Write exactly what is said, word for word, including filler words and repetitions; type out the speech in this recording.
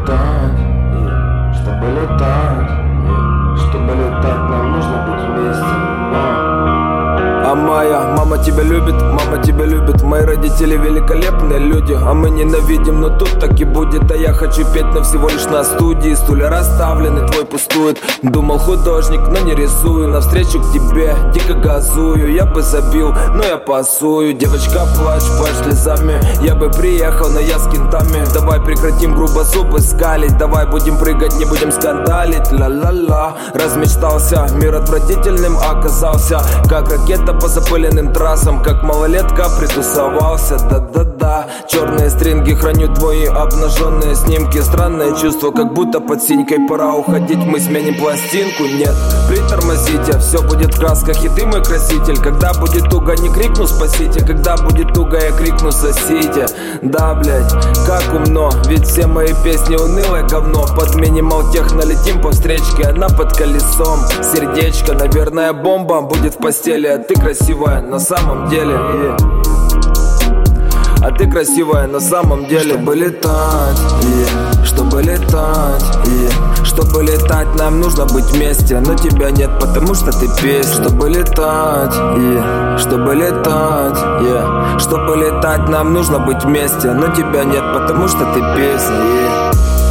летать, yeah. Чтобы летать, yeah. Чтобы летать, нам нужно быть вместе, yeah. А моя мама тебя любит, мама тебя любит. Мои родители великолепные люди, а мы ненавидим, но тут так и будет. А я хочу петь, но всего лишь на студии. Стулья расставлены, твой пустует. Думал художник, но не рисую. Навстречу к тебе дико газую. Я бы забил, но я пасую. Девочка, плачь, плачь слезами. Я бы приехал, но я с кентами. Давай прекратим грубо зубы скалить. Давай будем прыгать, не будем скандалить. Ла-ла-ла, размечтался, мир отвратительным оказался. Как ракета по запыленным трассам, как малолетка притусовался. Да-да-да, черные стринги, храню твои обнаженные снимки. Странное чувство, как будто под синькой. Пора уходить, мы сменим пластинку. Нет, притормозите, все будет в красках, и ты мой краситель. Когда будет туго, не крикну спасите. Когда будет туго, я крикну сосите. Да, блять, как умно, ведь все мои песни унылое говно. Под минимал техно летим по встречке, она под колесом. Сердечко, наверное, бомба будет в постели. А ты красивая на самом деле, yeah. А ты красивая на самом деле. Чтобы летать, yeah. Чтобы летать, yeah. Чтобы летать, нам нужно быть вместе. Но тебя нет, потому что ты песня. Чтобы летать, yeah. Чтобы летать, yeah. Чтобы летать, нам нужно быть вместе. Но тебя нет, потому что ты песня, yeah.